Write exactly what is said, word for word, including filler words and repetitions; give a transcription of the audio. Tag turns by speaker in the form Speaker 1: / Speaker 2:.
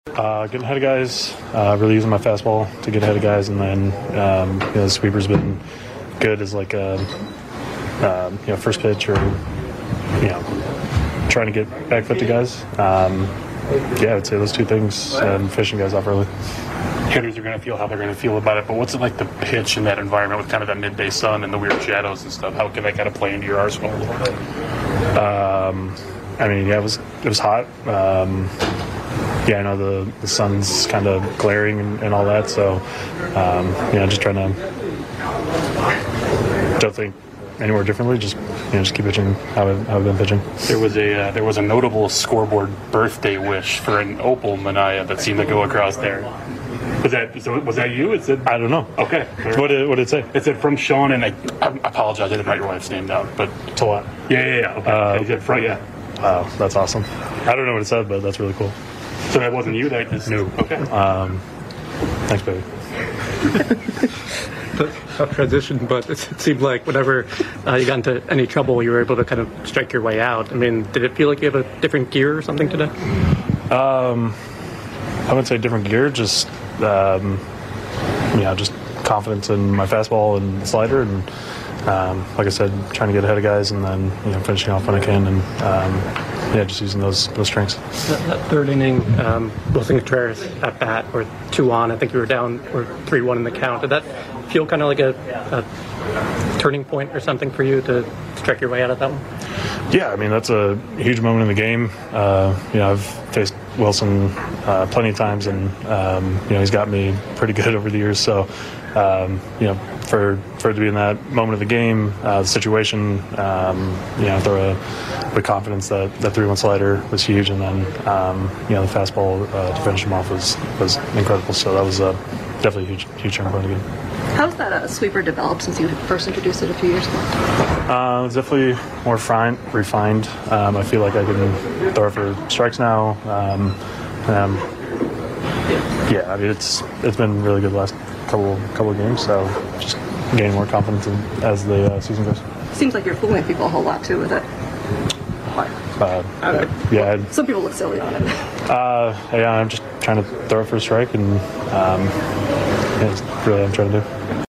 Speaker 1: Uh, getting ahead of guys, uh, really using my fastball to get ahead of guys, and then um, you know, the sweeper's been good as like a um, you know first pitch or you know trying to get back foot to guys. Um, yeah, I would say those two things and fishing guys off early.
Speaker 2: Hitters are going to feel how they're going to feel about it, but what's it like to pitch in that environment with kind of that midday sun and the weird shadows and stuff? How can that kind of play into your arsenal a little bit?
Speaker 1: Um, I mean, yeah, it was it was hot. Um, yeah, I know the, the sun's kind of glaring and, and all that, so um, you know, just trying to don't think anywhere differently. Just you know, just keep pitching how I've, how I've been pitching.
Speaker 2: There was a uh, there was a notable scoreboard birthday wish for an Opal Manaea that seemed to go across there. Was that so? Was that you? It said
Speaker 1: I don't know.
Speaker 2: Okay.
Speaker 1: What did what did it say?
Speaker 2: It said from Sean, and I, I apologize. I didn't write your wife's name down, but
Speaker 1: To what?
Speaker 2: yeah, yeah, yeah. Okay.
Speaker 1: Uh,
Speaker 2: He said front, yeah.
Speaker 1: Wow, that's awesome. I don't know what it said, but that's really cool.
Speaker 2: So that wasn't you. That just
Speaker 1: No.
Speaker 2: Okay.
Speaker 1: Um, thanks, baby.
Speaker 3: Tough transition, but it seemed like whenever uh, you got into any trouble, you were able to kind of strike your way out. I mean, did it feel like you have a different gear or something today?
Speaker 1: Um, I wouldn't say different gear, just um, you know, just confidence in my fastball and slider, and um, like I said, trying to get ahead of guys, and then you know finishing off when I can, and um, yeah, just using those those strengths.
Speaker 3: That, that third inning, um, Wilson Contreras at bat, or two on. I think you were down or three one in the count. Did that feel kind of like a, a turning point or something for you to strike your way out of that one?
Speaker 1: Yeah, I mean that's a huge moment in the game. Uh, you know, I've faced Wilson uh, plenty of times, and um, you know he's got me pretty good over the years. So, um, you know, for for it to be in that moment of the game, uh, the situation, um, you know, throw a with confidence that that three one slider was huge, and then um, you know the fastball uh, to finish him off was was incredible. So that was uh, definitely a huge huge turning point in the game.
Speaker 4: How's that uh, sweeper developed since you first introduced it a few years ago?
Speaker 1: Uh, it's definitely more fine, refined. Um, I feel like I can throw it for strikes now. Um, um, yeah, I mean it's it's been really good the last couple couple of games. So just gaining more confidence in, as the uh, season goes.
Speaker 4: Seems like you're fooling people a whole lot too with it.
Speaker 1: Uh, yeah, I'd,
Speaker 4: Some people look silly on it.
Speaker 1: uh, yeah, I'm just trying to throw it for a strike, and um, yeah, it's really what I'm trying to do.